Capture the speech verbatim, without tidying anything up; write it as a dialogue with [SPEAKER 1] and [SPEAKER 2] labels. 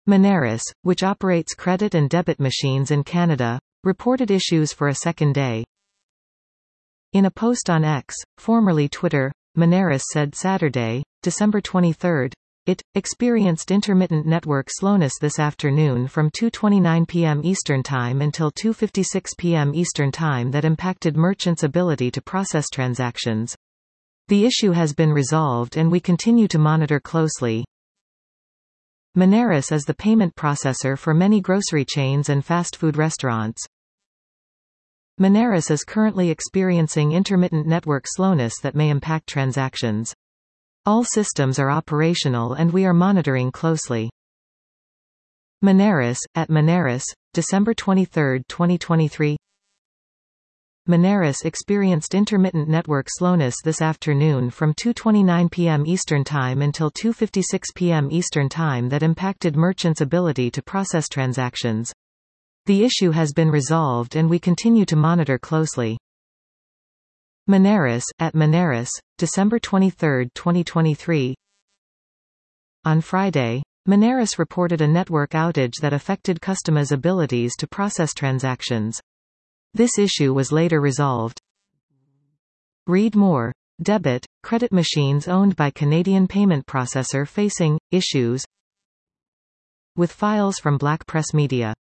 [SPEAKER 1] Moneris, which operates credit and debit machines in Canada, reported issues for a second day. In a post on X, formerly Twitter, Moneris said Saturday, December twenty-third, it experienced intermittent network slowness this afternoon from two twenty-nine p m Eastern Time until two fifty-six p m Eastern Time that impacted merchants' ability to process transactions. The issue has been resolved and we continue to monitor closely. Moneris is the payment processor for many grocery chains and fast food restaurants. Moneris is currently experiencing intermittent network slowness that may impact transactions. All systems are operational and we are monitoring closely. Moneris, at Moneris, December twenty-third, twenty twenty-three. Moneris experienced intermittent network slowness this afternoon from two twenty-nine p m Eastern Time until two fifty-six p m Eastern Time that impacted merchants' ability to process transactions. The issue has been resolved and we continue to monitor closely. Moneris, at Moneris, December twenty-third, twenty twenty-three. On Friday, Moneris reported a network outage that affected customers' abilities to process transactions. This issue was later resolved. Read more. Debit, credit machines owned by Canadian payment processor facing issues with files from Black Press Media.